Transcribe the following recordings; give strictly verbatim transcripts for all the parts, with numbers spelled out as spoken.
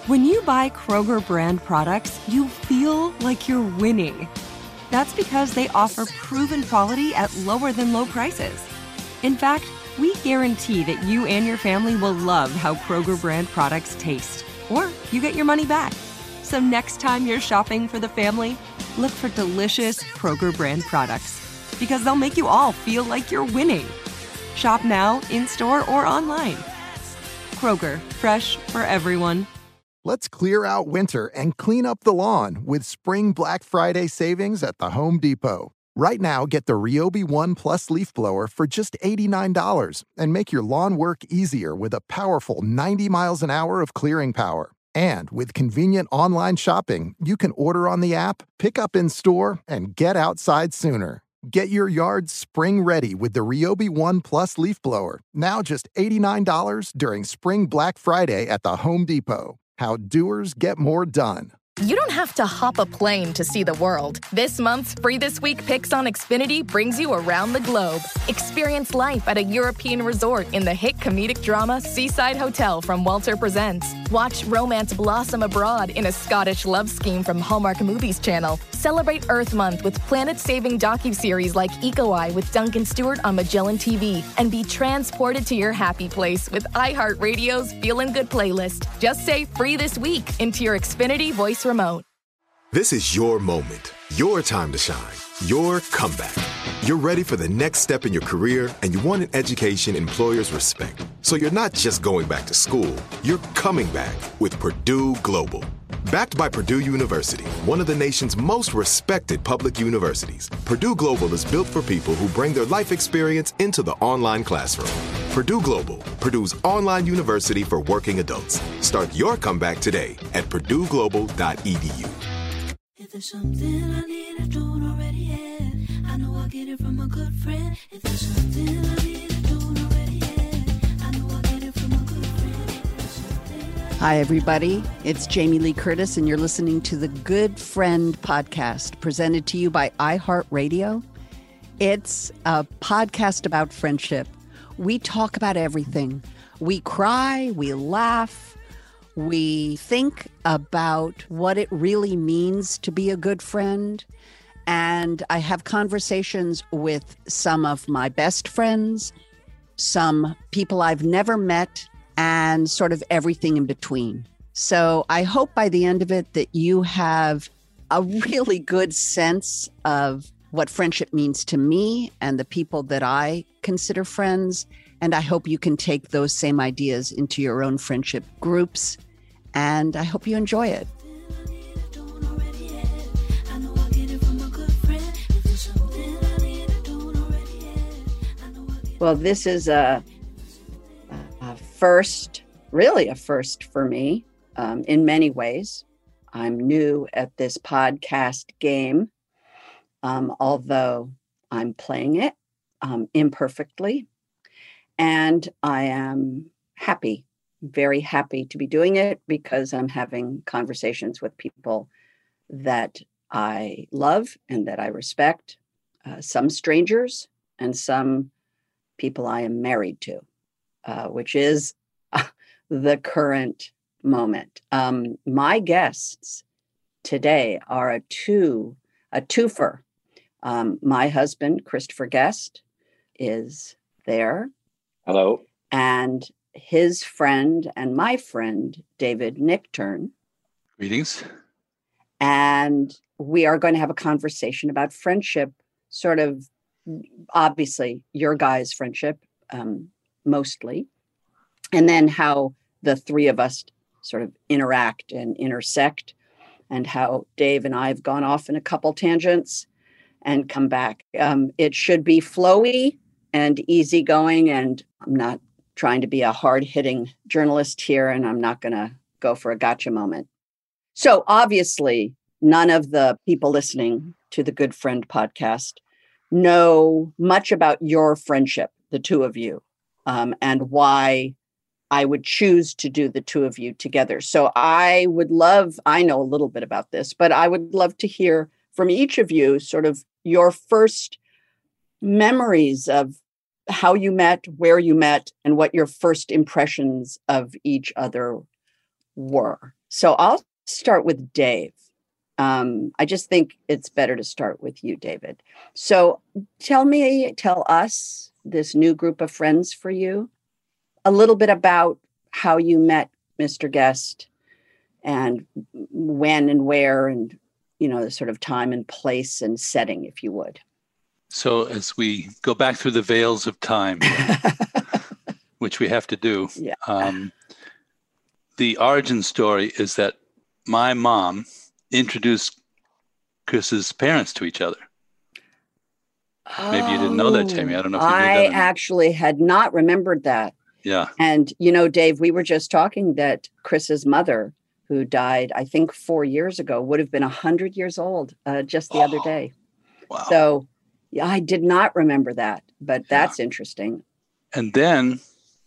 When you buy Kroger brand products, you feel like you're winning. That's because they offer proven quality at lower than low prices. In fact, we guarantee that you and your family will love how Kroger brand products taste, or you get your money back. So next time you're shopping for the family, look for delicious Kroger brand products, because they'll make you all feel like you're winning. Shop now, in-store, or online. Kroger, fresh for everyone. Let's clear out winter and clean up the lawn with spring Black Friday savings at the Home Depot. Right now, get the Ryobi One Plus leaf blower for just eighty-nine dollars and make your lawn work easier with a powerful ninety miles an hour of clearing power. And with convenient online shopping, you can order on the app, pick up in store, and get outside sooner. Get your yard spring ready with the Ryobi One Plus leaf blower, now just eighty-nine dollars during Spring Black Friday at the Home Depot. How doers get more done. You don't have to hop a plane to see the world. This month's Free This Week Picks on Xfinity brings you around the globe. Experience life at a European resort in the hit comedic drama Seaside Hotel from Walter Presents. Watch romance blossom abroad in a Scottish love scheme from Hallmark Movies Channel. Celebrate Earth Month with planet-saving docuseries like Eco Eye with Duncan Stewart on Magellan T V. And be transported to your happy place with iHeartRadio's Feelin' Good playlist. Just say Free This Week into your Xfinity voice remote. This is your moment, your time to shine, your comeback. You're ready for the next step in your career, and you want an education employers respect. So you're not just going back to school, you're coming back with Purdue Global. Backed by Purdue University, one of the nation's most respected public universities, Purdue Global is built for people who bring their life experience into the online classroom. Purdue Global, Purdue's online university for working adults. Start your comeback today at purdue global dot e d u. If there's something I need, I don't already have. I know I'll get it from a good friend. If there's something I need, I don't already have. I know I'll get it from a good friend. Hi, everybody. It's Jamie Lee Curtis, and you're listening to the Good Friend podcast presented to you by iHeartRadio. It's a podcast about friendship. We talk about everything. We cry, we laugh, we think about what it really means to be a good friend. And I have conversations with some of my best friends, some people I've never met, and sort of everything in between. So I hope by the end of it that you have a really good sense of what friendship means to me and the people that I consider friends. And I hope you can take those same ideas into your own friendship groups. And I hope you enjoy it. Well, this is a, a first, really a first for me um, in many ways. I'm new at this podcast game, um, although I'm playing it um, imperfectly. And I am happy, very happy to be doing it because I'm having conversations with people that I love and that I respect, uh, some strangers and some people I am married to, uh, which is uh, the current moment. Um, my guests today are a two, a twofer. Um, my husband, Christopher Guest, is there. Hello. And his friend and my friend, David Nichtern. Greetings. And we are going to have a conversation about friendship, sort of, obviously, your guys' friendship, um, mostly. And then how the three of us sort of interact and intersect, and how Dave and I have gone off in a couple tangents and come back. Um, it should be flowy and easygoing, and I'm not trying to be a hard-hitting journalist here, and I'm not going to go for a gotcha moment. So obviously, none of the people listening to the Good Friend podcast know much about your friendship, the two of you, um, and why I would choose to do the two of you together. So I would love, I know a little bit about this, but I would love to hear from each of you sort of your first memories of how you met, where you met, and what your first impressions of each other were. So I'll start with Dave. Um, I just think it's better to start with you, David. So tell me, tell us, this new group of friends for you, a little bit about how you met Mister Guest and when and where and, you know, the sort of time and place and setting, if you would. So as we go back through the veils of time, which we have to do, Yeah. um, the origin story is that my mom introduced Chris's parents to each other. Maybe you didn't know that, Tammy. I don't know if you knew that. I or not. actually had not remembered that. Yeah. And, you know, Dave, we were just talking that Chris's mother, who died, I think, four years ago, would have been one hundred years old uh, just the oh, other day. Wow. So yeah, I did not remember that, but that's yeah. interesting. And then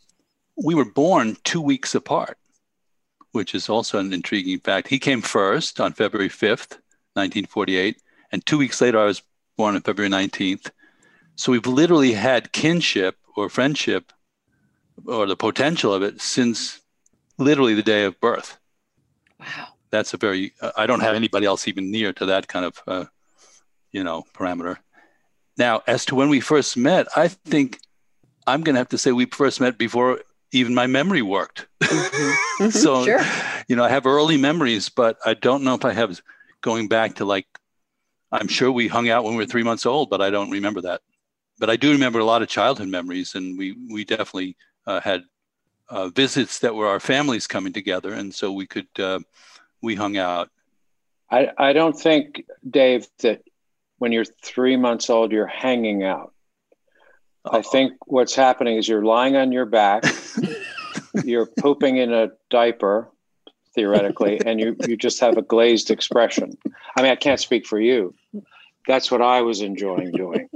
we were born two weeks apart, which is also an intriguing fact. He came first on February fifth, nineteen forty-eight. And two weeks later, I was born on February nineteenth. So we've literally had kinship or friendship or the potential of it since literally the day of birth. Wow. That's a very, uh, I don't have anybody else even near to that kind of, uh, you know, parameter. Now, as to when we first met, I think I'm going to have to say we first met before even my memory worked. Mm-hmm. Mm-hmm. So, sure. you know, I have early memories, but I don't know if I have going back to like, I'm sure we hung out when we were three months old, but I don't remember that. But I do remember a lot of childhood memories, and we, we definitely uh, had uh, visits that were our families coming together. And so we could, uh, we hung out. I, I don't think, Dave, that when you're three months old, you're hanging out. Uh-oh. I think what's happening is you're lying on your back, you're pooping in a diaper, theoretically, and you, you just have a glazed expression. I mean, I can't speak for you. That's what I was enjoying doing.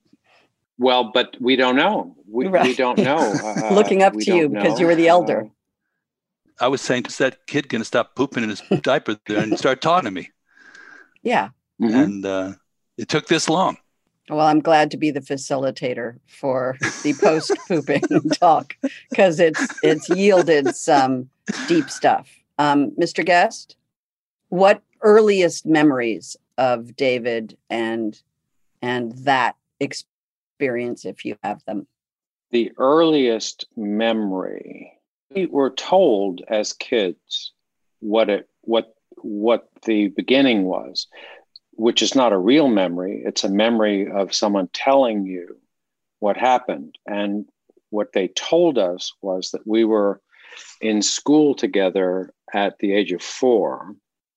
Well, but we don't know. We, right. we don't know. Uh, Looking up to you because know. You were the elder. Uh, I was saying, is that kid going to stop pooping in his diaper there and start talking to me? Yeah. Mm-hmm. And uh, it took this long. Well, I'm glad to be the facilitator for the post-pooping talk because it's it's yielded some deep stuff. Um, Mister Guest, what earliest memories of David and and that experience, if you have them? The earliest memory, we were told as kids what it what what the beginning was, which is not a real memory. It's a memory of someone telling you what happened. And what they told us was that we were in school together at the age of four.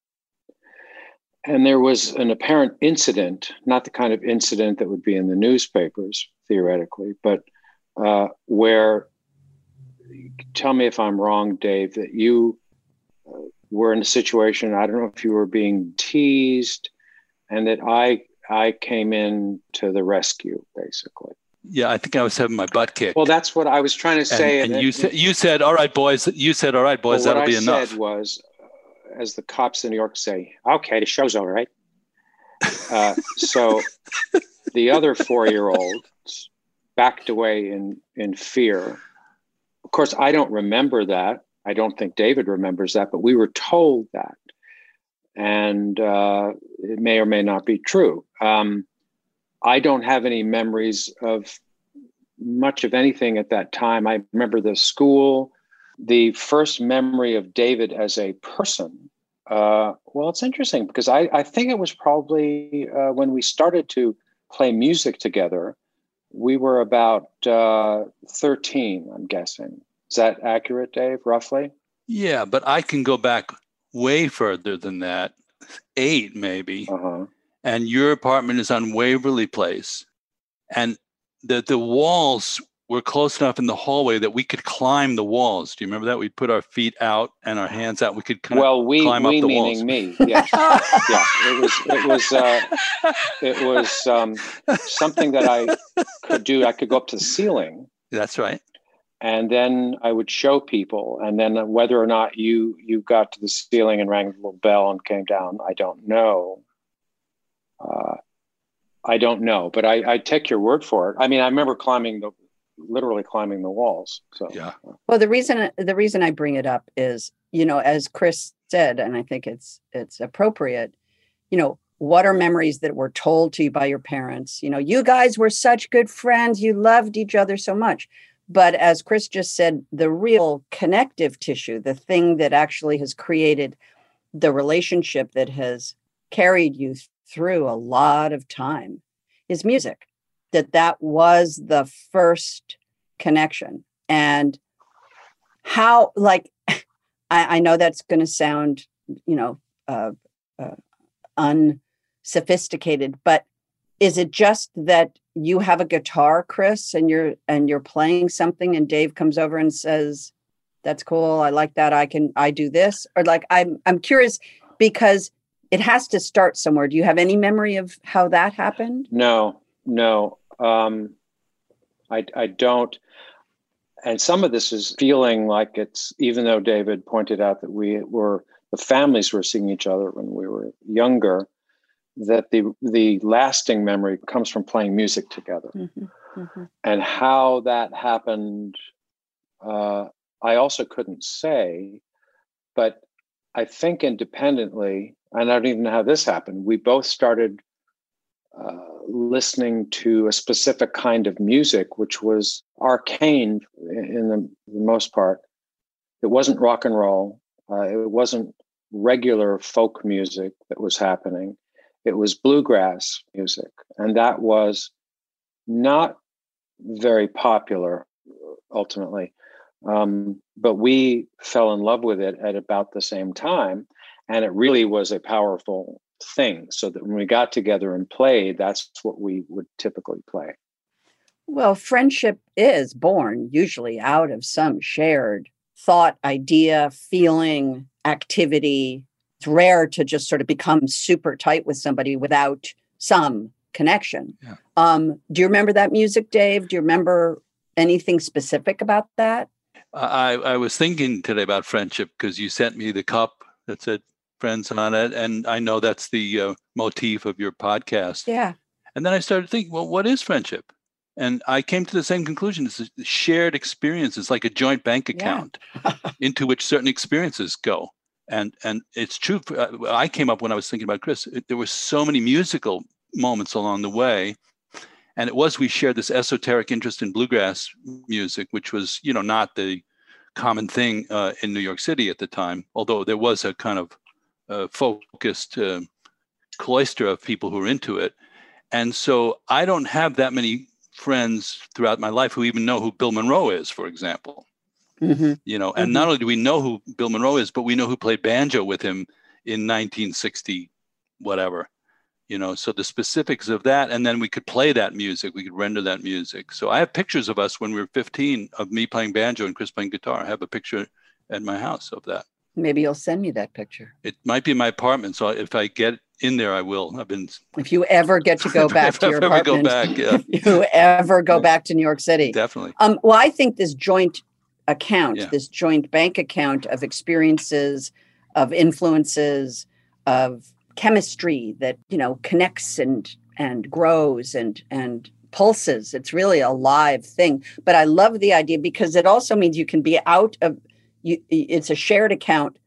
And there was an apparent incident, not the kind of incident that would be in the newspapers, theoretically, but uh, where, tell me if I'm wrong, Dave, that you uh, were in a situation, I don't know if you were being teased, and that I I came in to the rescue, basically. Yeah, I think I was having my butt kicked. Well, that's what I was trying to say. And, and, and you said, you said, all right, boys. You said, all right, boys, well, that'll be enough. enough. What I said was, uh, as the cops in New York say, okay, the show's all right. Uh, so the other four-year-olds backed away in, in fear. Of course, I don't remember that. I don't think David remembers that, but we were told that. And uh, it may or may not be true. Um, I don't have any memories of much of anything at that time. I remember the school. The first memory of David as a person, uh, well, it's interesting because I, I think it was probably uh, when we started to play music together. We were about uh, thirteen, I'm guessing. Is that accurate, Dave, roughly? Yeah, but I can go back way further than that, eight maybe. Uh-huh. And your apartment is on Waverly Place. And the the walls were close enough in the hallway that we could climb the walls. Do you remember that? We'd put our feet out and our hands out. We could kind well, of we, climb we up the meaning walls. me. Yeah, yeah. It was it was uh, it was um, something that I could do. I could go up to the ceiling. That's right. And then I would show people, and then whether or not you you got to the ceiling and rang the little bell and came down, I don't know. Uh, I don't know, but I, I take your word for it. I mean, I remember climbing the literally climbing the walls. So yeah. Well, the reason the reason I bring it up is, you know, as Chris said, and I think it's it's appropriate, you know, what are memories that were told to you by your parents? You know, you guys were such good friends. You loved each other so much. But as Chris just said, the real connective tissue, the thing that actually has created the relationship that has carried you through a lot of time is music. That that was the first connection. And how, like, I, I know that's going to sound, you know, uh, uh, unsophisticated, but is it just that you have a guitar, Chris, and you're and you're playing something, and Dave comes over and says, "That's cool. I like that. I can. I do this." Or like, I'm I'm curious because it has to start somewhere. Do you have any memory of how that happened? No, no, um, I I don't. And some of this is feeling like it's, even though David pointed out that we were, the families were seeing each other when we were younger, that the the lasting memory comes from playing music together. Mm-hmm, mm-hmm. And how that happened, uh, I also couldn't say, but I think independently, and I don't even know how this happened, we both started uh, listening to a specific kind of music, which was arcane in the, the most part. It wasn't rock and roll. Uh, it wasn't regular folk music that was happening. It was bluegrass music. And that was not very popular ultimately. Um, but we fell in love with it at about the same time. And it really was a powerful thing. So that when we got together and played, that's what we would typically play. Well, friendship is born usually out of some shared thought, idea, feeling, activity. It's rare to just sort of become super tight with somebody without some connection. Yeah. Um, do you remember that music, Dave? Do you remember anything specific about that? I, I was thinking today about friendship because you sent me the cup that said friends on it. And I know that's the uh, motif of your podcast. Yeah. And then I started thinking, well, what is friendship? And I came to the same conclusion. It's a shared experience. It's like a joint bank account yeah. into which certain experiences go. And and it's true. For, I came up when I was thinking about Chris. It, there were so many musical moments along the way. And it was, we shared this esoteric interest in bluegrass music, which was, you know, not the common thing uh, in New York City at the time, although there was a kind of uh, focused uh, cloister of people who were into it. And so I don't have that many friends throughout my life who even know who Bill Monroe is, for example. Mm-hmm. You know, and mm-hmm. not only do we know who Bill Monroe is, but we know who played banjo with him in nineteen sixty, whatever. You know, so the specifics of that, and then we could play that music, we could render that music. So I have pictures of us when we were fifteen of me playing banjo and Chris playing guitar. I have a picture at my house of that. Maybe you'll send me that picture. It might be in my apartment. So if I get in there, I will. I've been. If you ever get to go back to your apartment, go back, yeah. if you ever go back to New York City. Definitely. Um, well, I think this joint account, yeah. this joint bank account of experiences, of influences, of chemistry that, you know, connects and and grows and and pulses. It's really a live thing. But I love the idea because it also means you can be out of you. It's a shared account,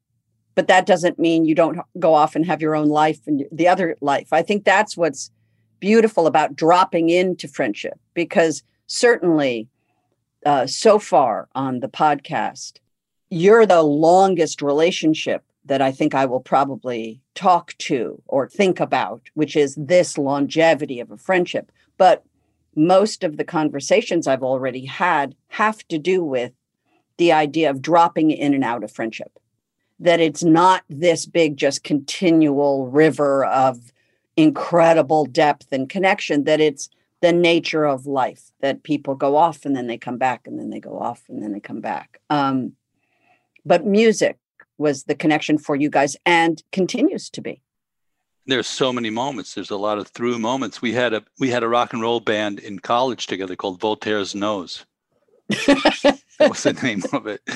but that doesn't mean you don't go off and have your own life and the other life. I think that's what's beautiful about dropping into friendship, because certainly uh, so far on the podcast, you're the longest relationship that I think I will probably talk to or think about, which is this longevity of a friendship. But most of the conversations I've already had have to do with the idea of dropping in and out of friendship, that it's not this big, just continual river of incredible depth and connection, that it's the nature of life, that people go off and then they come back and then they go off and then they come back. Um, but music was the connection for you guys and continues to be. There's so many moments. There's a lot of through moments. We had a we had a rock and roll band in college together called Voltaire's Nose. That was the name of it.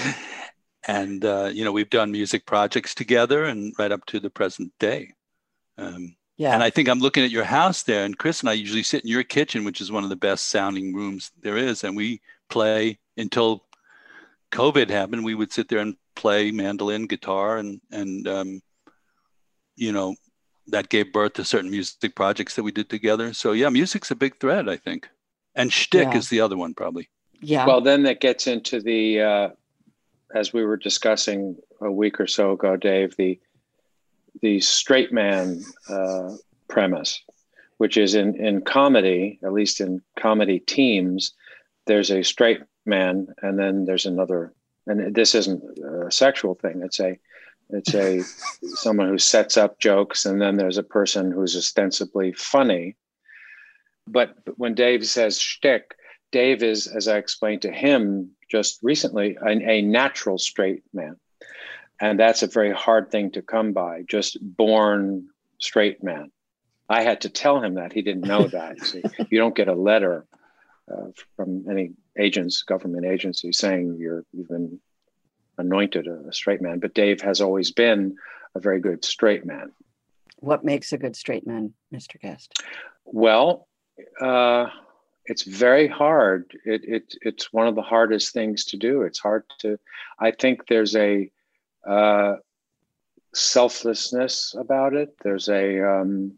And, uh, you know, we've done music projects together and right up to the present day. Um, Yeah. And I think I'm looking at your house there, and Chris and I usually sit in your kitchen, which is one of the best sounding rooms there is. And we play until COVID happened. We would sit there and play mandolin, guitar, and, and um, you know, that gave birth to certain music projects that we did together. So yeah, music's a big thread, I think. And shtick Yeah. is the other one, probably. Yeah. Well, then that gets into the, uh, as we were discussing a week or so ago, Dave, the the straight man uh, premise, which is in, in comedy, at least in comedy teams, there's a straight man and then there's another, and this isn't a sexual thing. It's a, it's a, someone who sets up jokes, and then there's a person who's ostensibly funny. But when Dave says shtick, Dave is, as I explained to him just recently, a, a natural straight man. And that's a very hard thing to come by, just born straight man. I had to tell him that. He didn't know that. See, you don't get a letter uh, from any agents, government agency, saying you're, you've been anointed a, a straight man. But Dave has always been a very good straight man. What makes a good straight man, Mister Guest? Well, uh, it's very hard. It, it, it's one of the hardest things to do. It's hard to, I think there's a, Uh, selflessness about it. There's a um,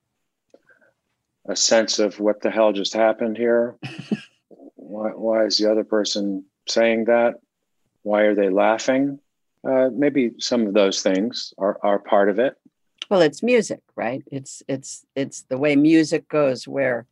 a sense of what the hell just happened here. why, why is the other person saying that? Why are they laughing? Uh, maybe some of those things are, are part of it. Well, it's music, right? It's it's it's the way music goes, where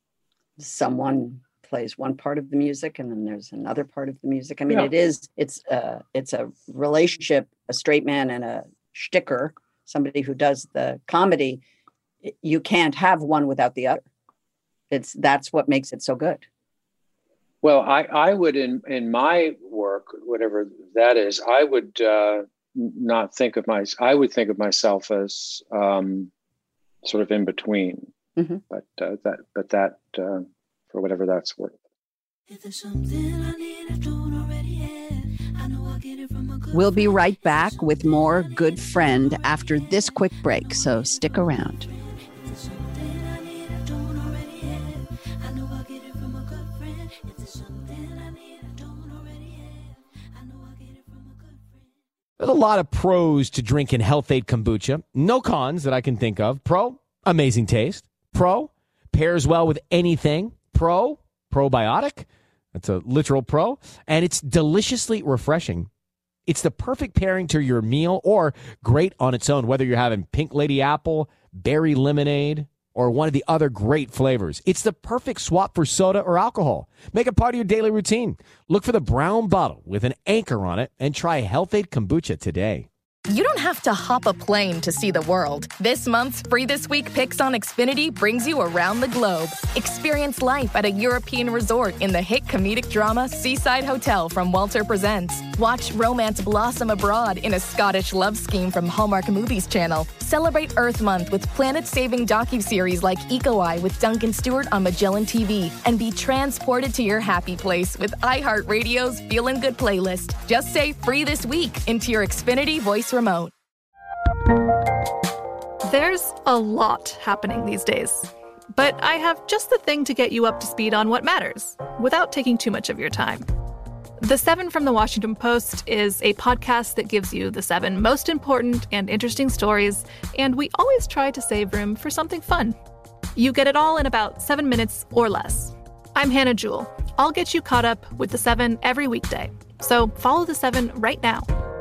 someone plays one part of the music and then there's another part of the music. I mean, Yeah. it is, it's uh it's a relationship, a straight man and a shticker, somebody who does the comedy. You can't have one without the other. It's, that's what makes it so good. Well, I, I would, in, in my work, whatever that is, I would uh, not think of my, I would think of myself as um, sort of in between, Mhm. but uh, that, but that, uh, for whatever that's worth. If there's something I need, I don't already have. I know I'll get it from a good We'll be friend. right back with more Good Friend after this quick break, so stick around. If there's something I need, I don't already have. I know I'll get it from a good friend. If there's something I need, I don't already have. I know I'll get it from a good friend. There's a lot of pros to drinking Health Aid kombucha. No cons that I can think of. Pro, amazing taste. Pro, pairs well with anything. Pro, probiotic. That's a literal pro. And it's deliciously refreshing. It's the perfect pairing to your meal, or great on its own, whether you're having pink lady apple, berry lemonade, or one of the other great flavors. It's the perfect swap for soda or alcohol. Make it part of your daily routine. Look for the brown bottle with an anchor on it and try Health Aid kombucha today. You don't have to hop a plane to see the world. This month's Free This Week Picks on Xfinity brings you around the globe. Experience life at a European resort in the hit comedic drama Seaside Hotel from Walter Presents. Watch romance blossom abroad in a Scottish love scheme from Hallmark Movies Channel. Celebrate Earth Month with planet-saving docuseries like Eco Eye with Duncan Stewart on Magellan T V. And be transported to your happy place with iHeartRadio's Feelin' Good playlist. Just say Free This Week into your Xfinity voice remote. There's a lot happening these days, but I have just the thing to get you up to speed on what matters without taking too much of your time. The Seven from the Washington Post is a podcast that gives you the seven most important and interesting stories, and we always try to save room for something fun. You get it all in about seven minutes or less. I'm Hannah Jewell. I'll get you caught up with the seven every weekday. So follow the seven right now.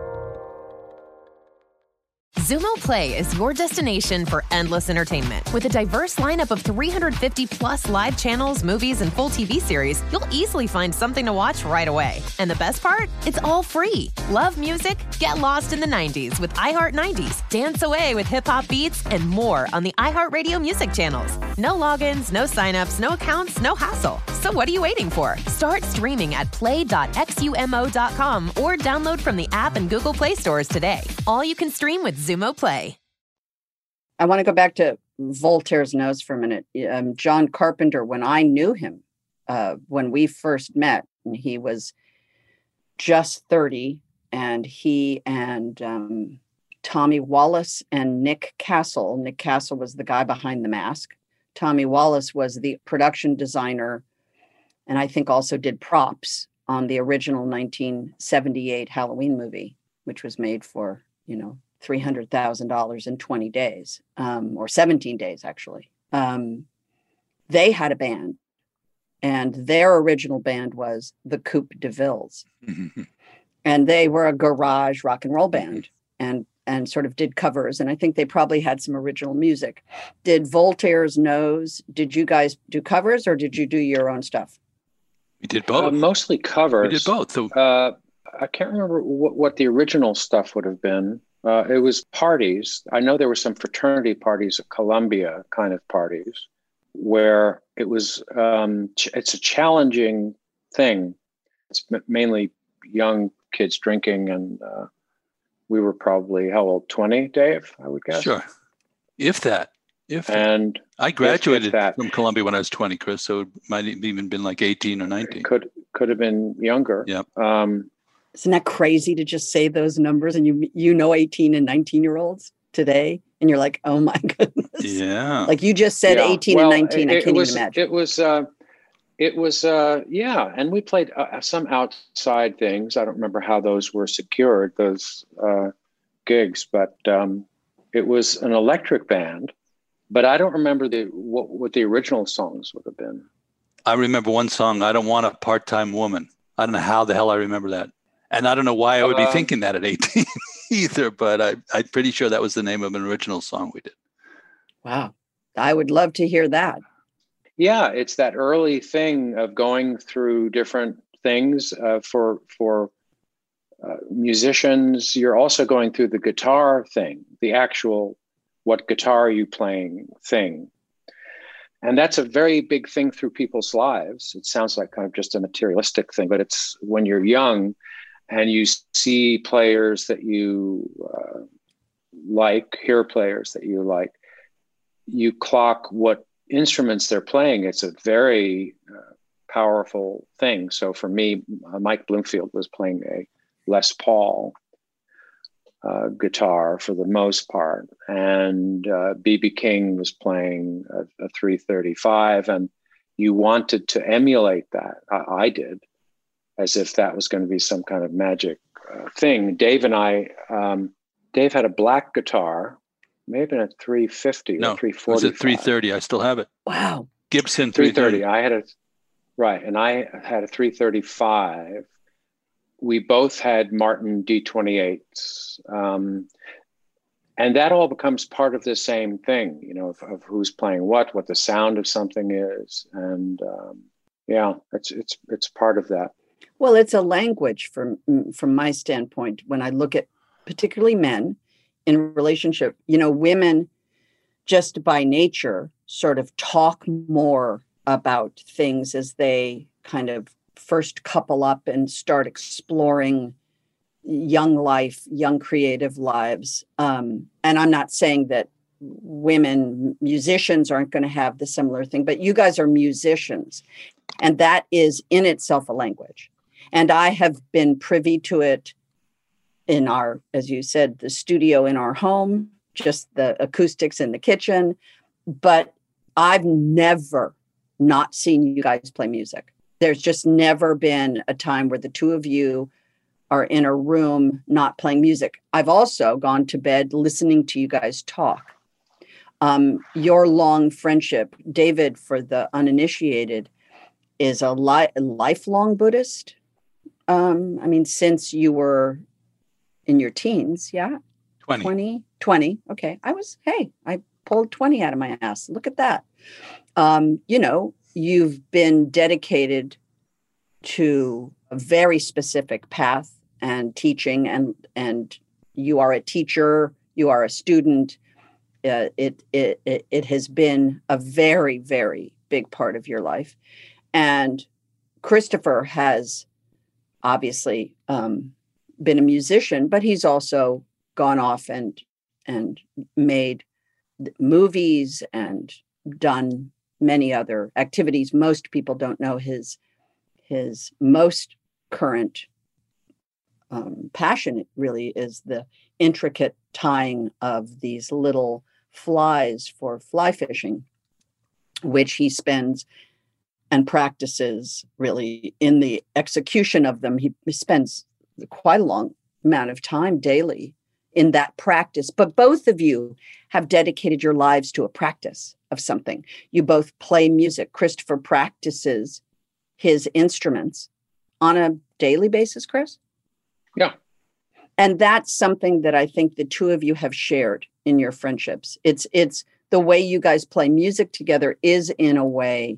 Zumo Play is your destination for endless entertainment. With a diverse lineup of three hundred fifty plus live channels, movies, and full T V series, you'll easily find something to watch right away. And the best part? It's all free. Love music? Get lost in the nineties with iHeart nineties. Dance away with hip-hop beats and more on the iHeartRadio music channels. No logins, no signups, no accounts, no hassle. So what are you waiting for? Start streaming at play dot xumo dot com or download from the app and Google Play stores today. All you can stream with Zumo Play. I want to go back to Voltaire's nose for a minute. Um, John Carpenter, when I knew him, uh, when we first met, and he was just thirty, and he and um, Tommy Wallace and Nick Castle. Nick Castle was the guy behind the mask. Tommy Wallace was the production designer, and I think also did props on the original nineteen seventy-eight Halloween movie, which was made for, you know, three hundred thousand dollars in twenty days, um, or seventeen days, actually. Um, they had a band, and their original band was the Coupe de Villes. Mm-hmm. And they were a garage rock and roll band, and and sort of did covers. And I think they probably had some original music. Did Voltaire's Nose, did you guys do covers, or did you do your own stuff? We did both. Uh, mostly covers. We did both. So- uh, I can't remember what, what the original stuff would have been. Uh, it was parties. I know there were some fraternity parties at Columbia kind of parties where it was, um, ch- it's a challenging thing. It's m- mainly young kids drinking, and uh, we were probably, how old, twenty, Dave, I would guess? Sure. If that. If and I graduated if, if that, from Columbia when I was twenty, Chris, so it might have even been like eighteen or nineteen. Could could have been younger. Yeah. Um, Isn't that crazy to just say those numbers, and you you know eighteen and nineteen year olds today, and you're like, oh my goodness. Yeah. Like you just said yeah. eighteen well, and nineteen. It, I can't it was, even imagine. It was, uh, it was, uh, yeah. And we played uh, some outside things. I don't remember how those were secured, those uh, gigs, but um, it was an electric band. But I don't remember the what, what the original songs would have been. I remember one song, I Don't Want a Part-Time Woman. I don't know how the hell I remember that. And I don't know why I would be uh, thinking that at eighteen either, but I, I'm pretty sure that was the name of an original song we did. Wow. I would love to hear that. Yeah, it's that early thing of going through different things uh, for, for uh, musicians. You're also going through the guitar thing, the actual what guitar are you playing thing. And that's a very big thing through people's lives. It sounds like kind of just a materialistic thing, but it's when you're young and you see players that you uh, like, hear players that you like, you clock what instruments they're playing. It's a very uh, powerful thing. So for me, uh, Mike Bloomfield was playing a Les Paul Uh, guitar for the most part, and uh, B B King was playing a, a three thirty-five, and you wanted to emulate that. I, I did, as if that was going to be some kind of magic uh, thing. Dave and I, um, Dave had a black guitar, maybe a three fifty no, or three forty. It was a three thirty. I still have it. Wow. Gibson three thirty. I had a right, and I had a three thirty-five. We both had Martin D twenty-eights. Um, and that all becomes part of the same thing, you know, of, of who's playing what, what the sound of something is. And um, yeah, it's, it's, it's part of that. Well, it's a language from, from my standpoint, when I look at particularly men in relationship, you know, women just by nature sort of talk more about things as they kind of first couple up and start exploring young life, young creative lives. Um, and I'm not saying that women musicians aren't going to have the similar thing, but you guys are musicians, and that is in itself a language. And I have been privy to it in our, as you said, the studio in our home, just the acoustics in the kitchen. But I've never not seen you guys play music. There's just never been a time where the two of you are in a room not playing music. I've also gone to bed listening to you guys talk. Um, your long friendship, David, for the uninitiated, is a, li- a lifelong Buddhist. Um, I mean, since you were in your teens, yeah? twenty. twenty, twenty. Okay. I was, hey, I pulled twenty out of my ass. Look at that. Um, you know, you've been dedicated to a very specific path and teaching, and and you are a teacher, you are a student. Uh, it, it it it has been a very, very big part of your life. And Christopher has obviously um, been a musician, but he's also gone off and and made movies and done many other activities. Most people don't know his his most current um, passion really is the intricate tying of these little flies for fly fishing, which he spends and practices really in the execution of them. He spends quite a long amount of time daily in that practice. But both of you have dedicated your lives to a practice of something. You both play music. Christopher practices his instruments on a daily basis, Chris? Yeah. And that's something that I think the two of you have shared in your friendships. It's it's the way you guys play music together is, in a way,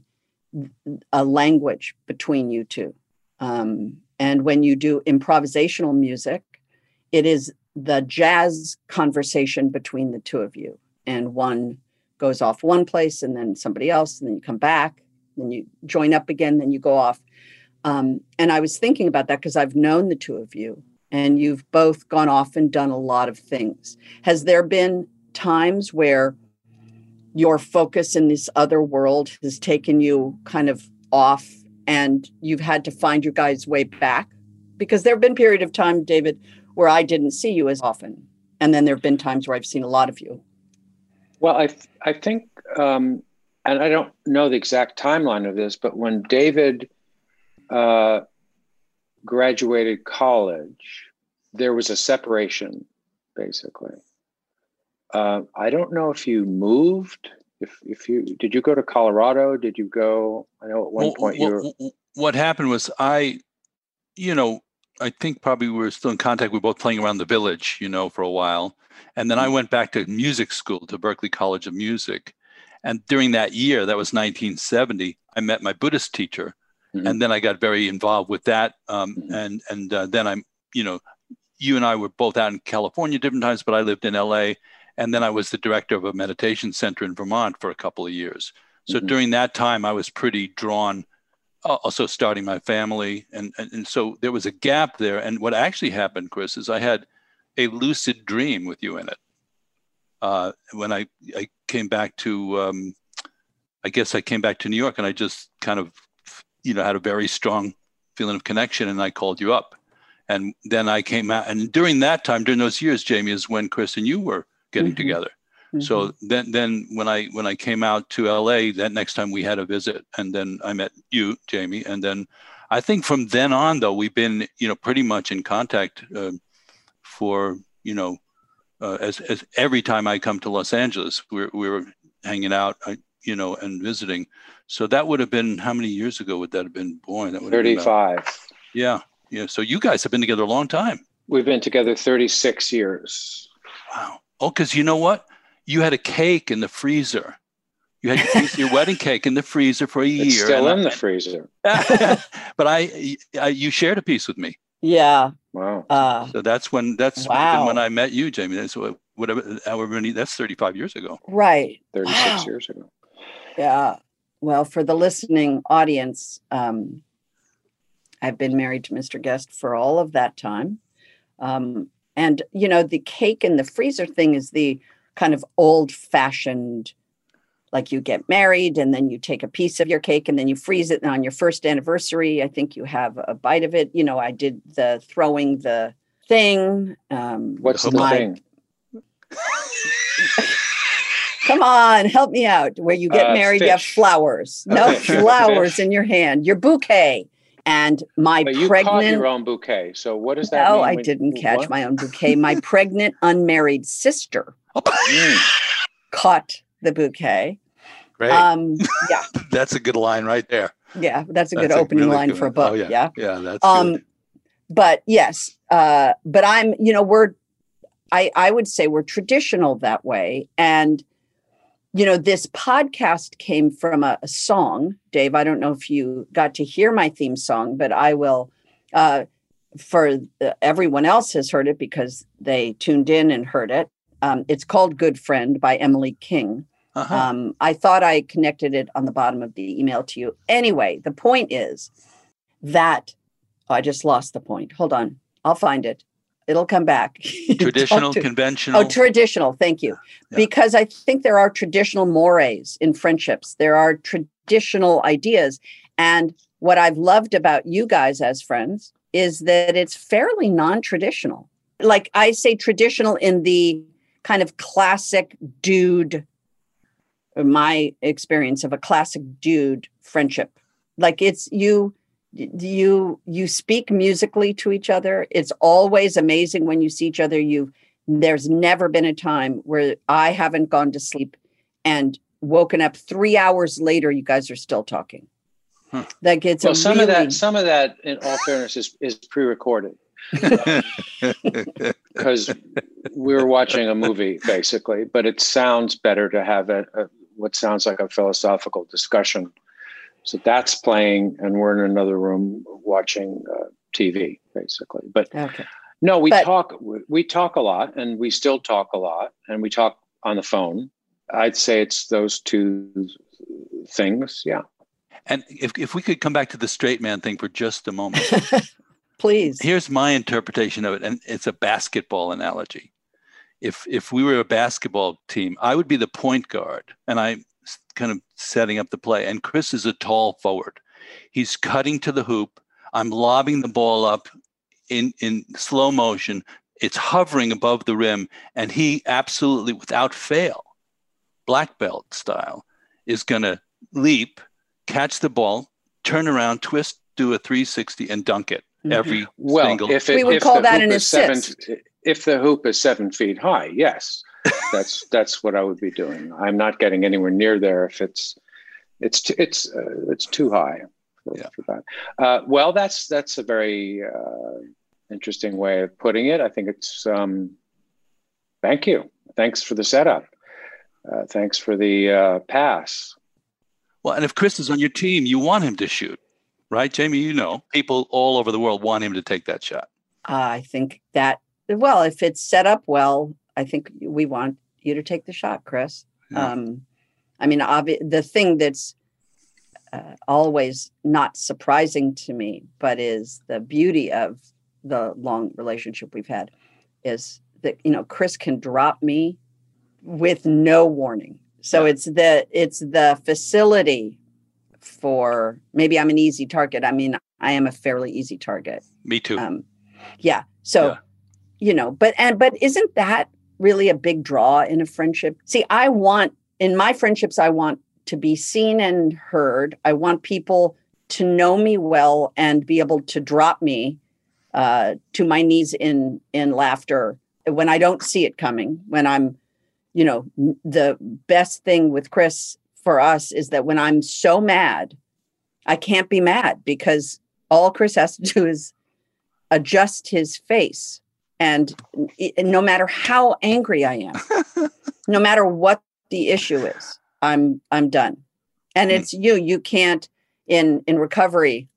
a language between you two. Um, and when you do improvisational music, it is the jazz conversation between the two of you. And one goes off one place and then somebody else, and then you come back, then you join up again, then you go off. Um, and I was thinking about that because I've known the two of you, and you've both gone off and done a lot of things. Has there been times where your focus in this other world has taken you kind of off and you've had to find your guys' way back? Because there have been periods of time, David, where I didn't see you as often. And then there have been times where I've seen a lot of you. Well, I th- I think, um, and I don't know the exact timeline of this, but when David uh, graduated college, there was a separation, basically. Uh, I don't know if you moved. If if you did, you go to Colorado? Did you go? I know at one well, point well, you were. What happened was I, you know, I think probably we were still in contact. We were both playing around the village, you know, for a while. And then I went back to music school, to Berklee College of Music. And during that year, that was nineteen seventy, I met my Buddhist teacher. Mm-hmm. And then I got very involved with that. Um, mm-hmm. And and uh, then I'm, you know, you and I were both out in California different times, but I lived in L A. And then I was the director of a meditation center in Vermont for a couple of years. So mm-hmm. during that time, I was pretty drawn, also starting my family. And, and, and so there was a gap there. And what actually happened, Chris, is I had a lucid dream with you in it. Uh, when I, I came back to, um, I guess I came back to New York, and I just kind of, you know, had a very strong feeling of connection, and I called you up. And then I came out, and during that time, during those years, Jamie, is when Chris and you were getting mm-hmm. together. Mm-hmm. So then, then when I when I came out to L A, that next time we had a visit, and then I met you, Jamie, and then I think from then on, though, we've been, you know, pretty much in contact uh, for, you know, uh, as as every time I come to Los Angeles, we're we're hanging out, uh, you know, and visiting. So that would have been, how many years ago would that have been born? That would thirty-five. About, yeah, yeah. So you guys have been together a long time. We've been together thirty-six years. Wow. Oh, because you know what? You had a cake in the freezer. You had your, your wedding cake in the freezer for a it's year. Still in I, the freezer. But I, I, you shared a piece with me. Yeah. Wow. Uh, so that's when that's wow. when I met you, Jamie. That's what, whatever. However many. That's thirty-five years ago. Right. thirty-six wow. years ago. Yeah. Well, for the listening audience, um, I've been married to Mister Guest for all of that time. Um, and, you know, the cake in the freezer thing is the kind of old fashioned, like you get married and then you take a piece of your cake and then you freeze it. And on your first anniversary, I think you have a bite of it. You know, I did the throwing the thing. Um, What's the my, thing? Come on, help me out. Where you get uh, married, fish. you have flowers. No Okay. flowers Fish. in your hand. Your bouquet. And my but you pregnant. caught your own bouquet. So what does that no, mean? I when, didn't catch what? my own bouquet. My pregnant, unmarried sister Mm. caught the bouquet. Great. Um, yeah, That's a good line right there. yeah, that's a good That's a opening really line good for a one. book. Oh, yeah. yeah. Yeah, that's Um, good. but yes, uh, but I'm, you know, we're, I, I would say we're traditional that way. And, you know, this podcast came from a, a song. Dave, I don't know if you got to hear my theme song, but I will, uh, for the, everyone else has heard it because they tuned in and heard it. Um, it's called Good Friend by Emily King. Uh-huh. Um, I thought I connected it on the bottom of the email to you. Anyway, the point is that, oh, I just lost the point. Hold on. I'll find it. It'll come back. Traditional, to, conventional. Oh, traditional. Thank you. Yeah. Because I think there are traditional mores in friendships. There are traditional ideas. And what I've loved about you guys as friends is that it's fairly non-traditional. Like I say traditional in the kind of classic dude, my experience of a classic dude friendship. Like it's you, you, you speak musically to each other. It's always amazing when you see each other. You, there's never been a time where I haven't gone to sleep and woken up three hours later, you guys are still talking. Huh. Like it's well, a some really... of that, some of that, in all fairness, is, is pre-recorded because we were watching a movie basically, but it sounds better to have a, a what sounds like a philosophical discussion. So that's playing, and we're in another room watching uh, T V basically. But okay. no, we but... talk. We talk a lot, and we still talk a lot, and we talk on the phone. I'd say it's those two things. Yeah. And if if we could come back to the straight man thing for just a moment. Please. Here's my interpretation of it, and it's a basketball analogy. If if we were a basketball team, I would be the point guard, and I'm kind of setting up the play. And Chris is a tall forward. He's cutting to the hoop. I'm lobbing the ball up in, in slow motion. It's hovering above the rim, and he absolutely, without fail, black belt style, is going to leap, catch the ball, turn around, twist, do a three sixty, and dunk it. Every well, single. If it, we would if call the that hoop an is seven, assist. if the hoop is seven feet high, yes, that's that's what I would be doing. I'm not getting anywhere near there if it's it's t- it's uh, it's too high for, yeah. for that. Uh, well, that's that's a very uh, interesting way of putting it. I think it's. Um, thank you. Thanks for the setup. Uh, thanks for the uh, pass. Well, and if Chris is on your team, you want him to shoot. Right, Jamie, you know, people all over the world want him to take that shot. Uh, I think that, well, if it's set up well, I think we want you to take the shot, Chris. Yeah. Um, I mean, obvi- the thing that's uh, always not surprising to me, but is the beauty of the long relationship we've had, is that, you know, Chris can drop me with no warning. So Yeah. it's the it's the facility for, maybe I'm an easy target. I mean, I am a fairly easy target. Me too. Um, yeah. So, Yeah. you know, but, and, but isn't that really a big draw in a friendship? See, I want, in my friendships, I want to be seen and heard. I want people to know me well and be able to drop me uh, to my knees in, in laughter when I don't see it coming, when I'm, you know, the best thing with Chris for us is that when I'm so mad, I can't be mad because all Chris has to do is adjust his face. And no matter how angry I am, no matter what the issue is, I'm, I'm done. And it's you, you can't in, in recovery.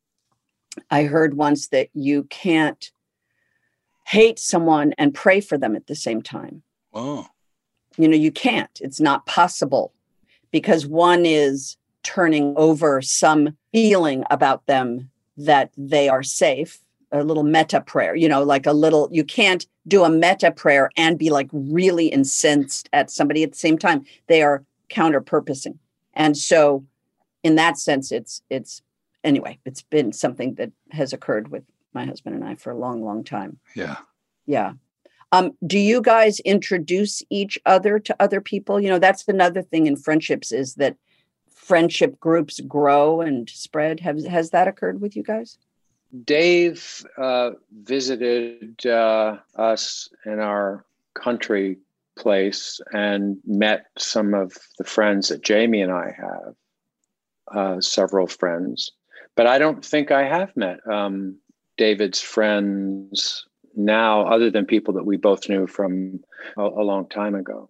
I heard once that you can't hate someone and pray for them at the same time. Oh, you know, you can't, it's not possible. Because one is turning over some feeling about them that they are safe, a little meta prayer, you know, like a little, you can't do a meta prayer and be like really incensed at somebody at the same time. They are counter-purposing. And so in that sense, it's, it's, anyway, it's been something that has occurred with my husband and I for a long, long time. yeah. Yeah. Um, do you guys introduce each other to other people? You know, that's another thing in friendships is that friendship groups grow and spread. Has, has that occurred with you guys? Dave uh, visited uh, us in our country place and met some of the friends that Jamie and I have, uh, several friends. But I don't think I have met um, David's friends now, other than people that we both knew from a, a long time ago.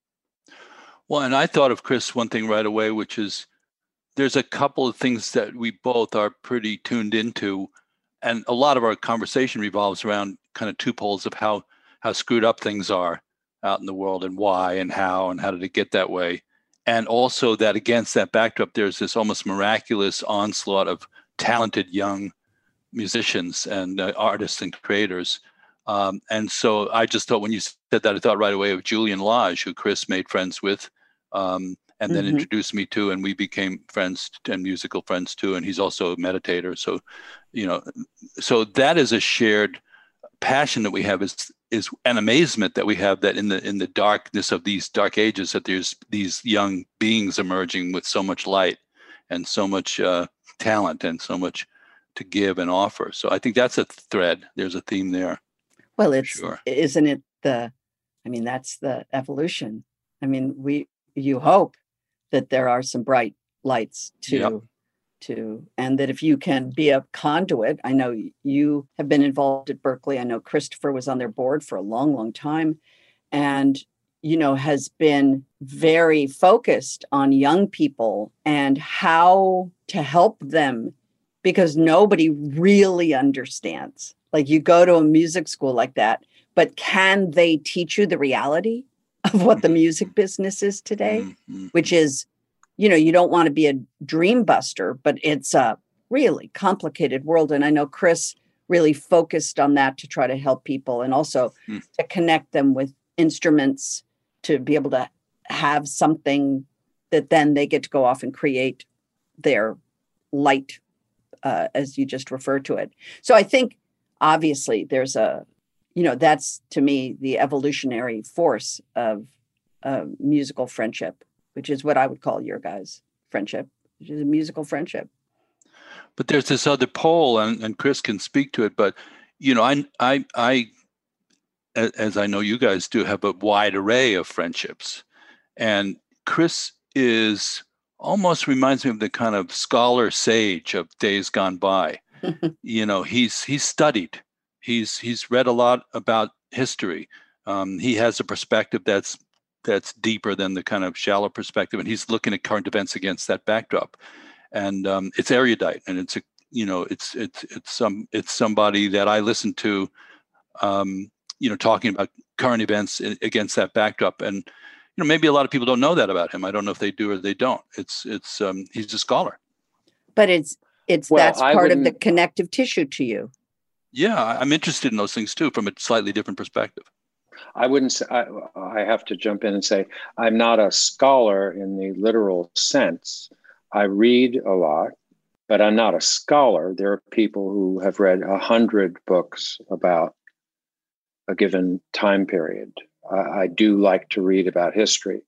Well, and I thought of Chris one thing right away, which is there's a couple of things that we both are pretty tuned into. And a lot of our conversation revolves around kind of two poles of how, how screwed up things are out in the world and why and how and how did it get that way. And also that against that backdrop, there's this almost miraculous onslaught of talented young musicians and uh, artists and creators. Um, and so I just thought when you said that, I thought right away of Julian Lage, who Chris made friends with, um, and then mm-hmm. introduced me to, and we became friends and musical friends too. And he's also a meditator. So, you know, so that is a shared passion that we have is is an amazement that we have that in the in the darkness of these dark ages that there's these young beings emerging with so much light and so much uh, talent and so much to give and offer. So I think that's a thread. There's a theme there. Well, it's sure. Isn't it the? I mean, that's the evolution. I mean, we you hope that there are some bright lights to. Yep. to and that if you can be a conduit. I know you have been involved at Berkeley. I know Christopher was on their board for a long, long time, and you know has been very focused on young people and how to help them, because nobody really understands. Like, you go to a music school like that, but can they teach you the reality of what the music business is today, mm-hmm. which is, you know, you don't want to be a dream buster, but it's a really complicated world. And I know Chris really focused on that to try to help people and also mm. to connect them with instruments to be able to have something that then they get to go off and create their light, uh, as you just referred to it. So I think obviously there's a, you know, that's to me the evolutionary force of uh, musical friendship, which is what I would call your guys' friendship, which is a musical friendship. But there's this other pole, and, and Chris can speak to it. But, you know, I, I, I, as I know you guys do, have a wide array of friendships. And Chris is almost reminds me of the kind of scholar sage of days gone by. You know, he's he's studied. He's he's read a lot about history. Um, he has a perspective that's that's deeper than the kind of shallow perspective, and he's looking at current events against that backdrop. And um, it's erudite, and it's a you know it's it's it's some it's somebody that I listen to, um, you know, talking about current events against that backdrop. And you know, maybe a lot of people don't know that about him. I don't know if they do or they don't. It's it's um, he's a scholar. But it's it's well, that's I part of wouldn't... the connective tissue to you. Yeah, I'm interested in those things too, from a slightly different perspective. I wouldn't say, I, I have to jump in and say, I'm not a scholar in the literal sense. I read a lot, but I'm not a scholar. There are people who have read a hundred books about a given time period. I, I do like to read about history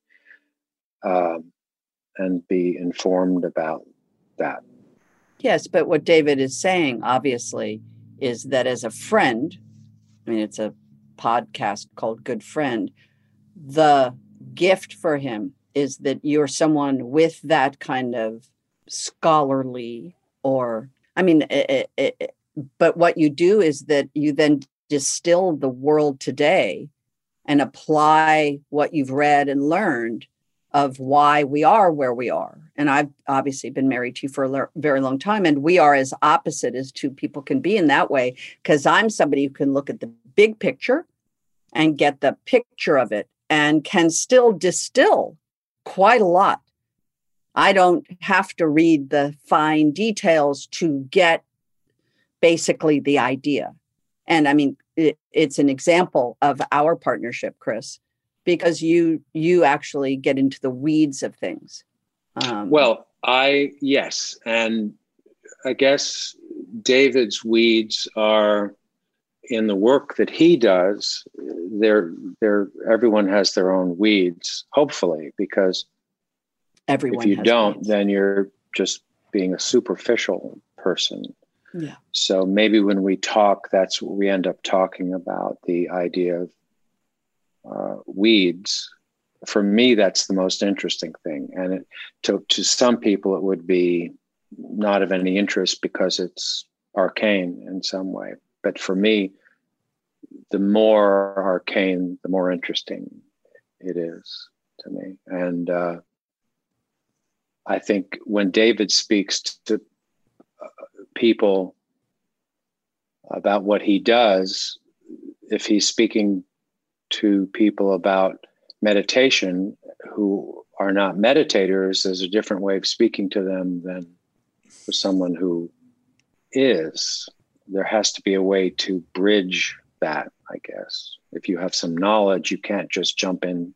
um, and be informed about that. Yes, but what David is saying, obviously, is that as a friend, I mean, it's a podcast called Good Friend, the gift for him is that you're someone with that kind of scholarly, or, I mean, it, it, it, but what you do is that you then distill the world today and apply what you've read and learned of why we are where we are. And I've obviously been married to you for a very long time, and we are as opposite as two people can be in that way, because I'm somebody who can look at the big picture and get the picture of it and can still distill quite a lot. I don't have to read the fine details to get basically the idea. And I mean, it, it's an example of our partnership, Chris, because you you actually get into the weeds of things. Um, well, I, yes. And I guess David's weeds are in the work that he does. They're, they're, everyone has their own weeds, hopefully, because everyone if you has don't, weeds. Then you're just being a superficial person. Yeah. So maybe when we talk, that's what we end up talking about, the idea of uh, weeds. For me, that's the most interesting thing. And it, to, to some people, it would be not of any interest because it's arcane in some way. But for me, the more arcane, the more interesting it is to me. And uh, I think when David speaks to uh, people about what he does, if he's speaking to people about meditation who are not meditators, there's a different way of speaking to them than for someone who is. There has to be a way to bridge that, I guess. If you have some knowledge, you can't just jump in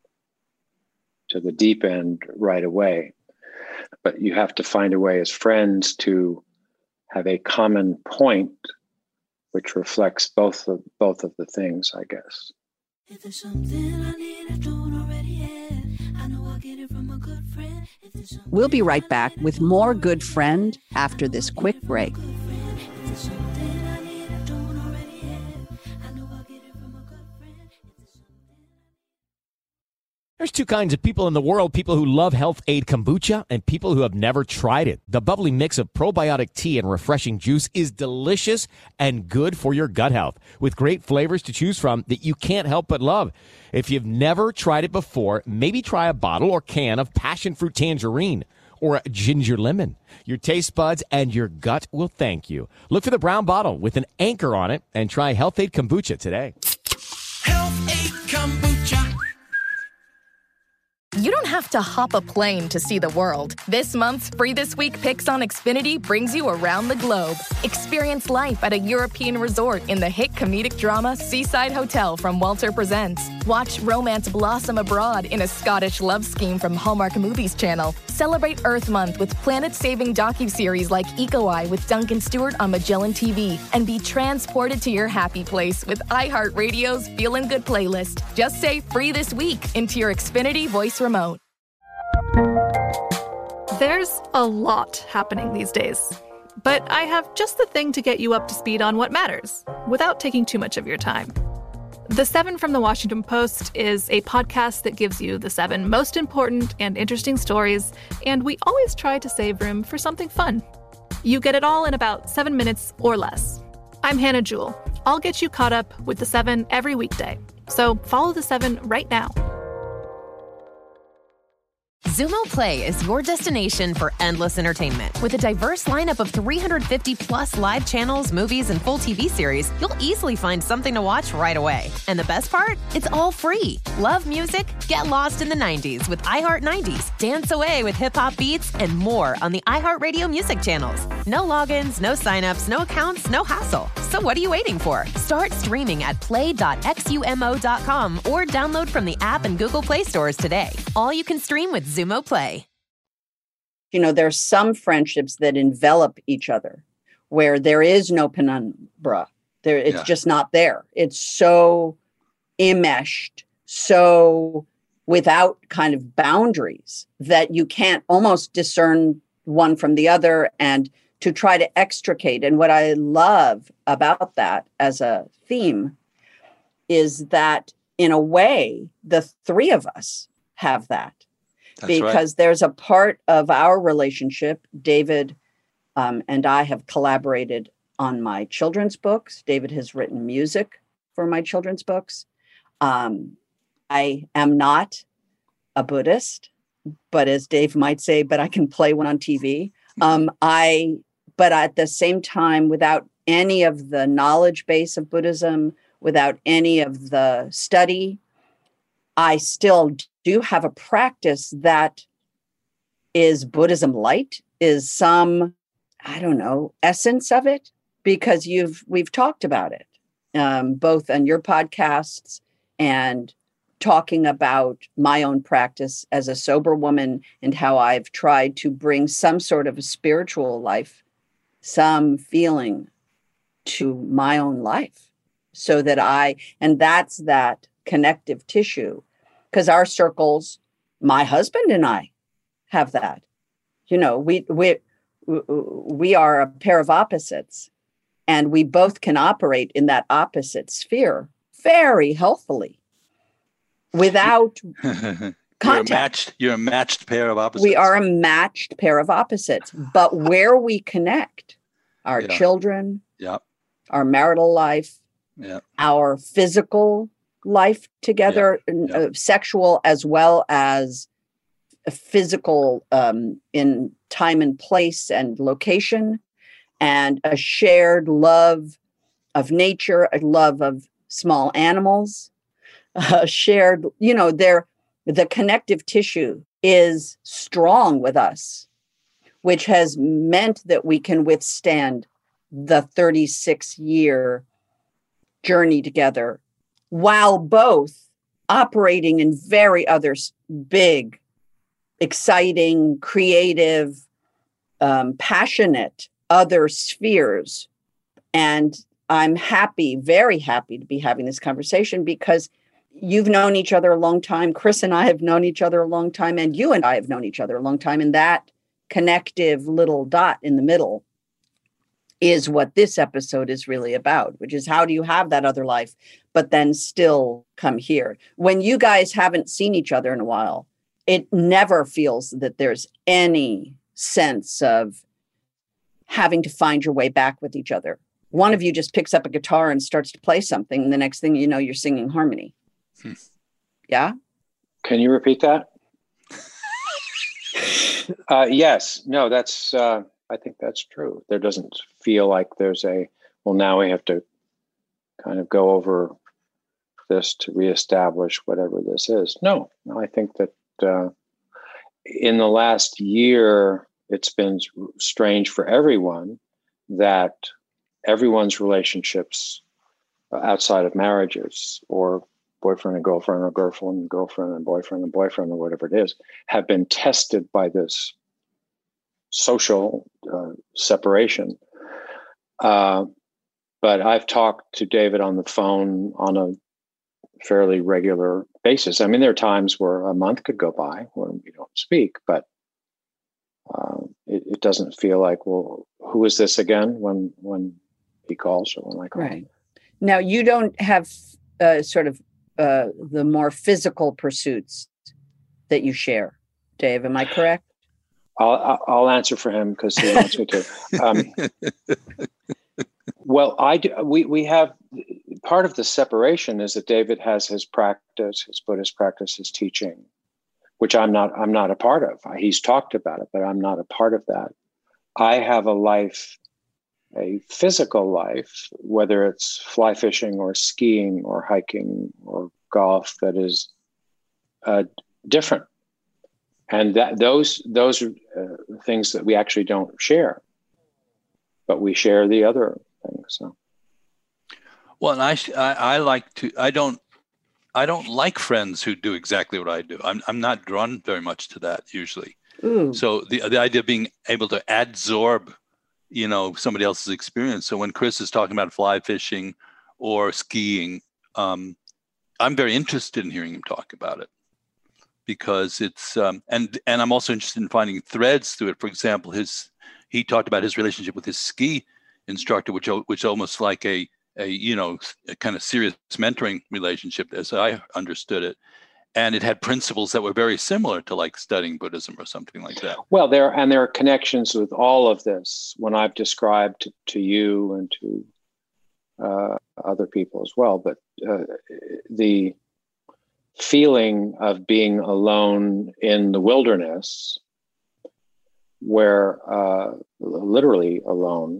to the deep end right away. But you have to find a way as friends to have a common point which reflects both of both of the things, I guess. If there's something I need, I don't already have. I know I'll get it from a good friend. If there's something We'll be right back with more Good Friend after this quick break. If there's something I need, I don't already have. I know I'll get it from a good friend. If there's something There's two kinds of people in the world, people who love Health Aid Kombucha and people who have never tried it. The bubbly mix of probiotic tea and refreshing juice is delicious and good for your gut health, with great flavors to choose from that you can't help but love. If you've never tried it before, maybe try a bottle or can of passion fruit tangerine or ginger lemon. Your taste buds and your gut will thank you. Look for the brown bottle with an anchor on it and try Health Aid Kombucha today. Health Aid Kombucha. You don't have to hop a plane to see the world. This month's Free This Week Picks on Xfinity brings you around the globe. Experience life at a European resort in the hit comedic drama Seaside Hotel from Walter Presents. Watch romance blossom abroad in a Scottish love scheme from Hallmark Movies Channel. Celebrate Earth Month with planet-saving docuseries like Eco Eye with Duncan Stewart on Magellan T V. And be transported to your happy place with iHeartRadio's Feelin' Good playlist. Just say Free This Week into your Xfinity voice remote. There's a lot happening these days, but I have just the thing to get you up to speed on what matters without taking too much of your time. The Seven from the Washington Post is a podcast that gives you the seven most important and interesting stories, and we always try to save room for something fun. You get it all in about seven minutes or less. I'm Hannah Jewell. I'll get you caught up with the seven every weekday. So follow the seven right now. Zumo Play is your destination for endless entertainment. With a diverse lineup of three hundred fifty plus live channels, movies, and full T V series, you'll easily find something to watch right away. And the best part? It's all free. Love music? Get lost in the nineties with iHeart nineties. Dance away with hip-hop beats and more on the iHeartRadio music channels. No logins, no signups, no accounts, no hassle. So what are you waiting for? Start streaming at play dot xumo dot com or download from the app and Google Play stores today. All you can stream with Zumo Play. You know, there are some friendships that envelop each other where there is no penumbra. There, it's Yeah. just not there. It's so enmeshed, so without kind of boundaries that you can't almost discern one from the other and to try to extricate. And what I love about that as a theme is that in a way, the three of us have that. That's Because right. there's a part of our relationship, David um, and I have collaborated on my children's books. David has written music for my children's books. Um, I am not a Buddhist, but as Dave might say, but I can play one on T V. Um, I, but at the same time, without any of the knowledge base of Buddhism, without any of the study, I still do have a practice that is Buddhism light, is some, I don't know, essence of it, because you've we've talked about it, um, both on your podcasts and talking about my own practice as a sober woman and how I've tried to bring some sort of a spiritual life, some feeling to my own life so that I, and that's that connective tissue. Because our circles, my husband and I have that. You know, we we we are a pair of opposites, and we both can operate in that opposite sphere very healthily without You're a contact. matched. You're a matched pair of opposites. We are a matched pair of opposites. But where we connect, our Yeah. children, Yeah. our marital life, Yeah. our physical life together, n- yeah. uh, sexual as well as physical um, in time and place and location, and a shared love of nature, a love of small animals, a shared, you know, there, the connective tissue is strong with us, which has meant that we can withstand the thirty-six year journey together, while both operating in very other s- big, exciting, creative, um, passionate other spheres. And I'm happy, very happy to be having this conversation because you've known each other a long time. Chris and I have known each other a long time, and you and I have known each other a long time. And that connective little dot in the middle is what this episode is really about, which is how do you have that other life, but then still come here? When you guys haven't seen each other in a while, it never feels that there's any sense of having to find your way back with each other. One of you just picks up a guitar and starts to play something. And the next thing you know, you're singing harmony. Hmm. Yeah. Can you repeat that? uh, yes. No, that's, uh, I think that's true. There doesn't feel like there's a, well, now we have to kind of go over this to reestablish whatever this is. No, no, I think that uh, in the last year, it's been strange for everyone that everyone's relationships outside of marriages or boyfriend and girlfriend or girlfriend and girlfriend and boyfriend and boyfriend or whatever it is have been tested by this social uh, separation. Uh, but I've talked to David on the phone on a fairly regular basis. I mean, there are times where a month could go by when we don't speak, but uh, it, it doesn't feel like, well, who is this again when when he calls or when I call. Right. Now, you don't have uh, sort of uh, the more physical pursuits that you share, Dave. Am I correct? I'll I'll answer for him because he wants me to. Um, well, I do, we we have part of the separation is that David has his practice, his Buddhist practice, his teaching, which I'm not I'm not a part of. He's talked about it, but I'm not a part of that. I have a life, a physical life, whether it's fly fishing or skiing or hiking or golf, that is uh, different. And that those those are uh, things that we actually don't share, but we share the other things. So, well, and I, I I like to I don't I don't like friends who do exactly what I do. I'm I'm not drawn very much to that usually. Ooh. So the the idea of being able to absorb, you know, somebody else's experience. So when Chris is talking about fly fishing or skiing, um, I'm very interested in hearing him talk about it. Because it's um, and and I'm also interested in finding threads through it. For example, his he talked about his relationship with his ski instructor, which which almost like a a you know a kind of serious mentoring relationship, as I understood it, and it had principles that were very similar to like studying Buddhism or something like that. Well, there and there are connections with all of this when I've described to, to you and to uh, other people as well. But uh, the feeling of being alone in the wilderness, where uh, literally alone,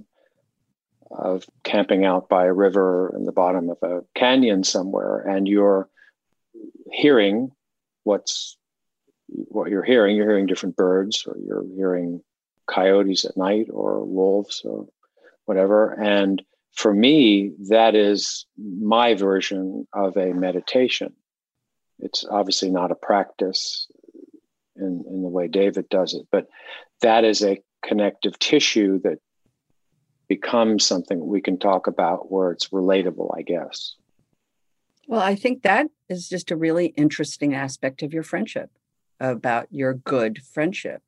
of camping out by a river in the bottom of a canyon somewhere, and you're hearing what's what you're hearing. You're hearing different birds, or you're hearing coyotes at night, or wolves, or whatever. And for me, that is my version of a meditation. It's obviously not a practice in, in the way David does it, but that is a connective tissue that becomes something we can talk about where it's relatable, I guess. Well, I think that is just a really interesting aspect of your friendship, about your good friendship,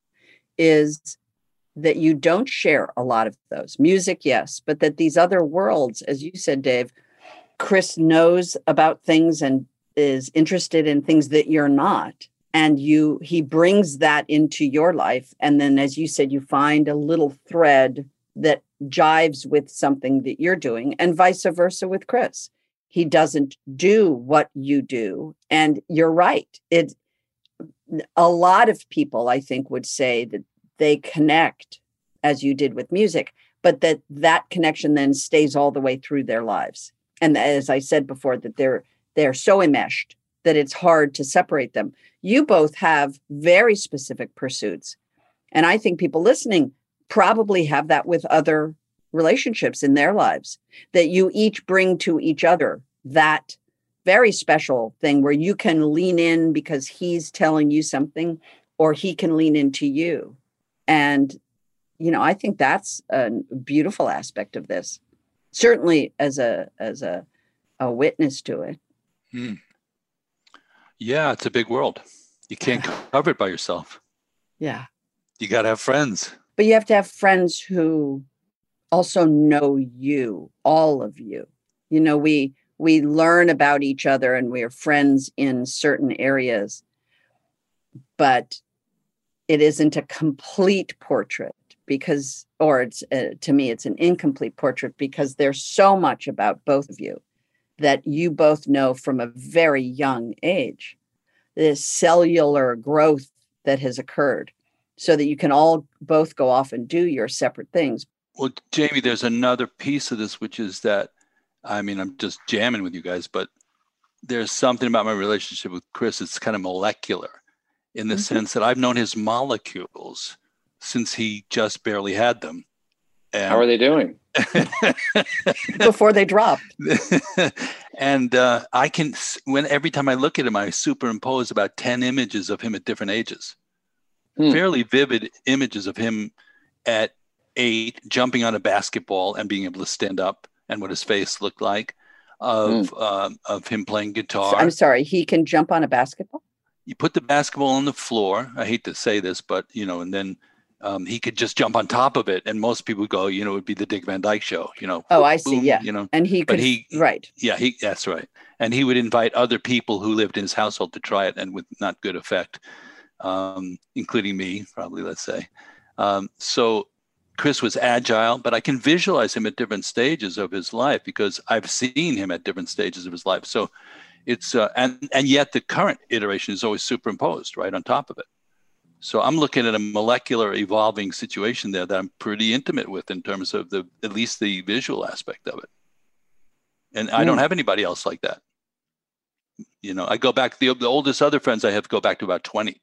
is that you don't share a lot of those. Music, yes, but that these other worlds, as you said, Dave, Chris knows about things and is interested in things that you're not. And you, he brings that into your life. And then, as you said, you find a little thread that jives with something that you're doing, and vice versa with Chris. He doesn't do what you do. And you're right. It, a lot of people, I think, would say that they connect as you did with music, but that that connection then stays all the way through their lives. And as I said before, that they're They're so enmeshed that it's hard to separate them. You both have very specific pursuits. And I think people listening probably have that with other relationships in their lives, that you each bring to each other that very special thing where you can lean in because he's telling you something, or he can lean into you. And, you know, I think that's a beautiful aspect of this. certainly as a as a a witness to it. Hmm. Yeah, it's a big world. You can't cover it by yourself. Yeah. You got to have friends. But you have to have friends who also know you, all of you. You know, we we learn about each other and we are friends in certain areas, but it isn't a complete portrait because, or it's uh, to me, it's an incomplete portrait because there's so much about both of you that you both know from a very young age, this cellular growth that has occurred so that you can all both go off and do your separate things. Well, Jamie, there's another piece of this, which is that, I mean, I'm just jamming with you guys, but there's something about my relationship with Chris. It's kind of molecular in the mm-hmm. sense that I've known his molecules since he just barely had them. And how are they doing? Before they drop. And uh, I can, when every time I look at him, I superimpose about ten images of him at different ages. Hmm. Fairly vivid images of him at eight, jumping on a basketball and being able to stand up, and what his face looked like, of mm. uh, of him playing guitar. I'm sorry, he can jump on a basketball? You put the basketball on the floor. I hate to say this, but, you know, and then um, he could just jump on top of it. And most people go, you know, it would be the Dick Van Dyke Show, you know. Oh, boom, I see, boom, yeah. You know, and he but could, he, right. Yeah, he that's right. And he would invite other people who lived in his household to try it, and with not good effect, um, including me, probably, let's say. Um, so Chris was agile, but I can visualize him at different stages of his life because I've seen him at different stages of his life. So it's, uh, and, and yet the current iteration is always superimposed right on top of it. So I'm looking at a molecular evolving situation there that I'm pretty intimate with in terms of the, at least the visual aspect of it. And I mm. don't have anybody else like that. You know, I go back, the, the oldest other friends I have go back to about twenty.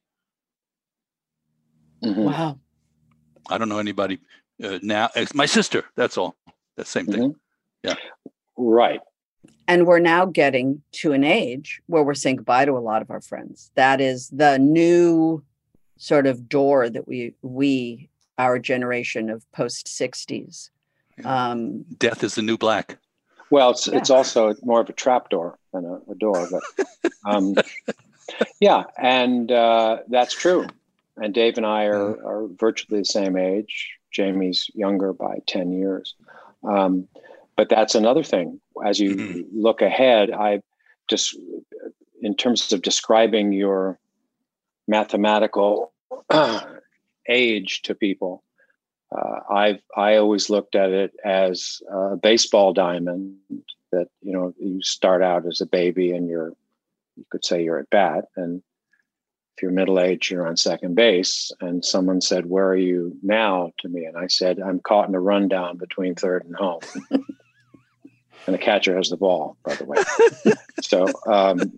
Mm-hmm. Wow. I don't know anybody uh, now. It's my sister. That's all. That same thing. Mm-hmm. Yeah. Right. And we're now getting to an age where we're saying goodbye to a lot of our friends. That is the new sort of door that we, we, our generation of post sixties. Yeah. Um, Death is the new black. Well, it's, yeah. it's also more of a trap door than a, a door, but um, yeah. And uh, that's true. And Dave and I are, are virtually the same age. Jamie's younger by ten years. Um, but that's another thing. As you mm-hmm. look ahead, I just, in terms of describing your mathematical uh, age to people, uh, I've, I always looked at it as a baseball diamond that, you know, you start out as a baby and you're, you could say you're at bat, and if you're middle-aged, you're on second base. And someone said, "Where are you now?" to me. And I said, "I'm caught in a rundown between third and home." And the catcher has the ball, by the way. So, um,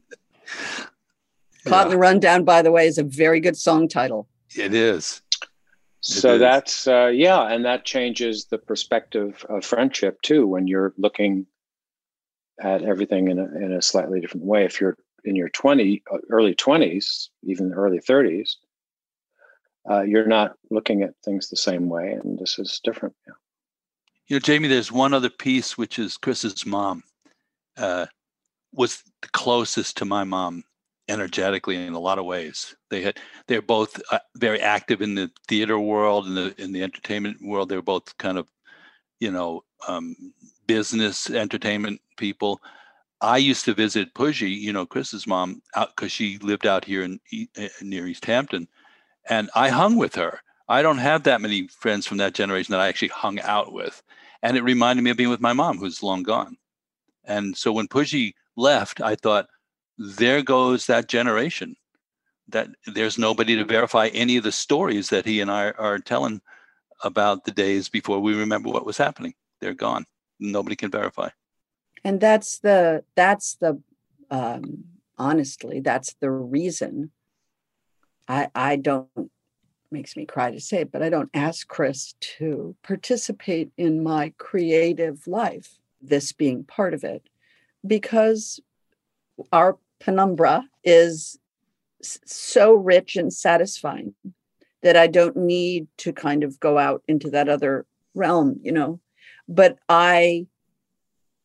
Caught in the Rundown, by the way, is a very good song title. It is. It so is. that's, uh, yeah. And that changes the perspective of friendship too, when you're looking at everything in a, in a slightly different way. If you're in your twenty, early twenties, even early thirties, uh, you're not looking at things the same way. And this is different. Yeah. You know, Jamie, there's one other piece, which is Chris's mom uh, was the closest to my mom energetically in a lot of ways. They had, they're both uh, very active in the theater world and the, in the entertainment world. They were both kind of, you know, um, business entertainment people. I used to visit Pujie, you know, Chris's mom, out because she lived out here in uh, near East Hampton, and I hung with her. I don't have that many friends from that generation that I actually hung out with, and it reminded me of being with my mom, who's long gone. And so when Pujie left, I thought, there goes that generation. That there's nobody to verify any of the stories that he and I are telling about the days before we remember what was happening. They're gone. Nobody can verify. And that's the, that's the, um, honestly, that's the reason I, I don't, makes me cry to say it, but I don't ask Chris to participate in my creative life, this being part of it, because our penumbra is so rich and satisfying that I don't need to kind of go out into that other realm, you know, but I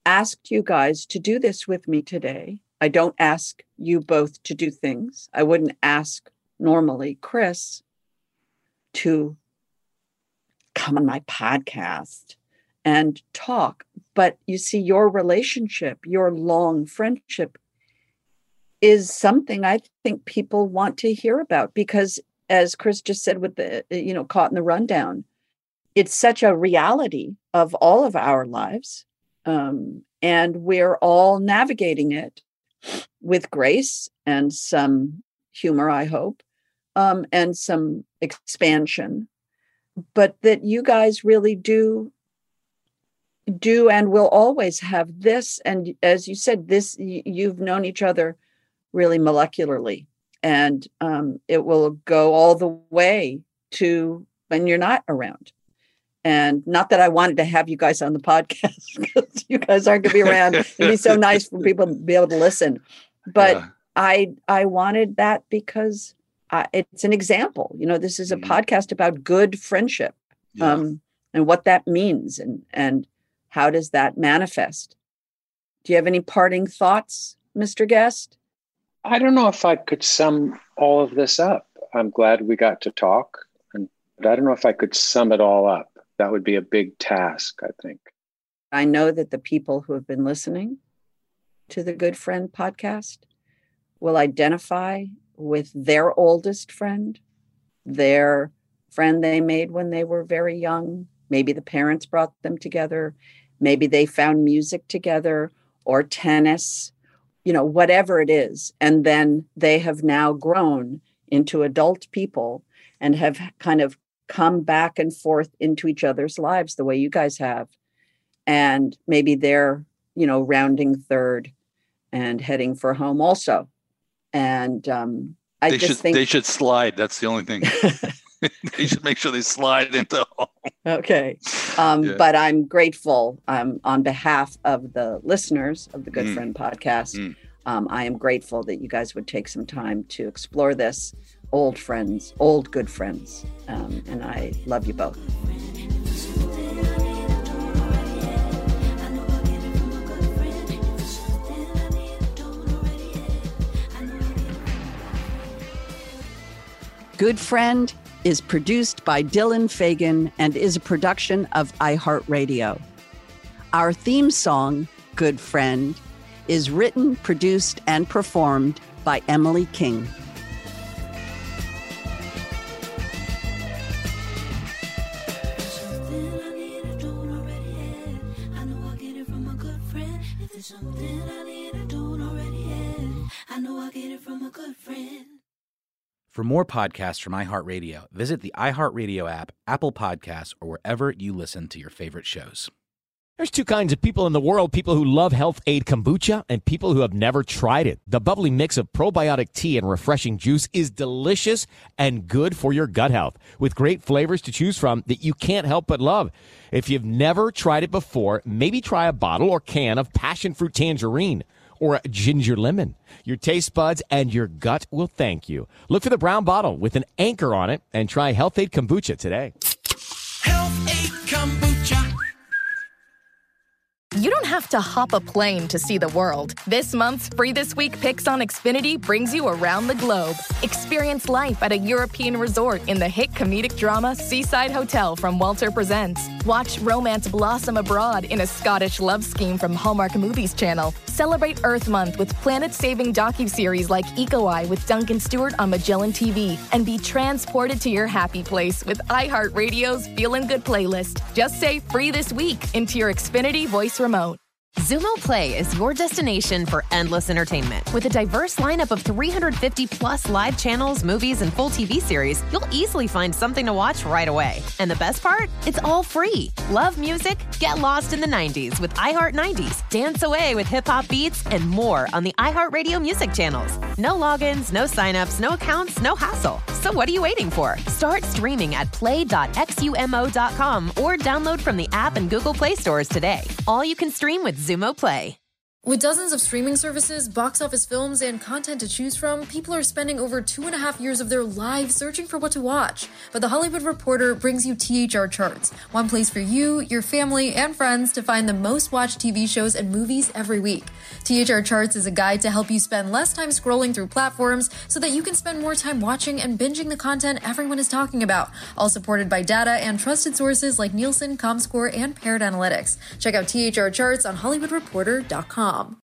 asked you guys to do this with me today. I don't ask you both to do things. I wouldn't ask normally Chris to come on my podcast and talk. But you see, your relationship, your long friendship is something I think people want to hear about because, as Chris just said with the, you know, caught in the rundown, it's such a reality of all of our lives. Um, and we're all navigating it with grace and some humor, I hope, um, and some expansion. But that you guys really do, do and will always have this. And as you said, this, you've known each other really molecularly. And um, it will go all the way to when you're not around. And not that I wanted to have you guys on the podcast because you guys aren't going to be around. It'd be so nice for people to be able to listen. But yeah. I I wanted that because I, it's an example. You know, this is a mm-hmm. podcast about good friendship yeah. um, and what that means and and how does that manifest. Do you have any parting thoughts, Mister Guest? I don't know if I could sum all of this up. I'm glad we got to talk, and but I don't know if I could sum it all up. That would be a big task, I think. I know that the people who have been listening to the Good Friend podcast will identify with their oldest friend, their friend they made when they were very young. Maybe the parents brought them together. Maybe they found music together or tennis, you know, whatever it is. And then they have now grown into adult people and have kind of come back and forth into each other's lives the way you guys have. And maybe they're, you know, rounding third and heading for home also. And um, I they just should, think they should slide. That's the only thing. They should make sure they slide into home. Okay. Um, Yeah. But I'm grateful um, on behalf of the listeners of the Good Mm. Friend podcast. Mm. Um, I am grateful that you guys would take some time to explore this. Old friends, old good friends. Um, and I love you both. Good Friend is produced by Dylan Fagan and is a production of iHeartRadio. Our theme song, Good Friend, is written, produced, and performed by Emily King. Something I need, I don't already have. I know I get it from a good friend. For more podcasts from iHeartRadio, visit the iHeartRadio app, Apple Podcasts, or wherever you listen to your favorite shows. There's two kinds of people in the world, people who love Health Aid Kombucha and people who have never tried it. The bubbly mix of probiotic tea and refreshing juice is delicious and good for your gut health, with great flavors to choose from that you can't help but love. If you've never tried it before, maybe try a bottle or can of passion fruit tangerine or ginger lemon. Your taste buds and your gut will thank you. Look for the brown bottle with an anchor on it and try Health Aid Kombucha today. Health Aid Kombucha. You don't have to hop a plane to see the world. This month's Free This Week Picks on Xfinity brings you around the globe. Experience life at a European resort in the hit comedic drama Seaside Hotel from Walter Presents. Watch romance blossom abroad in a Scottish love scheme from Hallmark Movies Channel. Celebrate Earth Month with planet-saving docuseries like Eco Eye with Duncan Stewart on Magellan T V. And be transported to your happy place with iHeartRadio's Feelin' Good playlist. Just say Free This Week into your Xfinity voice remote. Xumo Play is your destination for endless entertainment. With a diverse lineup of three hundred fifty plus live channels, movies, and full T V series, you'll easily find something to watch right away. And the best part? It's all free. Love music? Get lost in the nineties with iHeart nineties. Dance away with hip-hop beats and more on the iHeartRadio music channels. No logins, no signups, no accounts, no hassle. So what are you waiting for? Start streaming at play dot xumo dot com or download from the app and Google Play stores today. All you can stream with Xumo Play. With dozens of streaming services, box office films, and content to choose from, people are spending over two and a half years of their lives searching for what to watch. But The Hollywood Reporter brings you T H R Charts, one place for you, your family, and friends to find the most watched T V shows and movies every week. T H R Charts is a guide to help you spend less time scrolling through platforms so that you can spend more time watching and binging the content everyone is talking about, all supported by data and trusted sources like Nielsen, Comscore, and Paired Analytics. Check out T H R Charts on Hollywood Reporter dot com.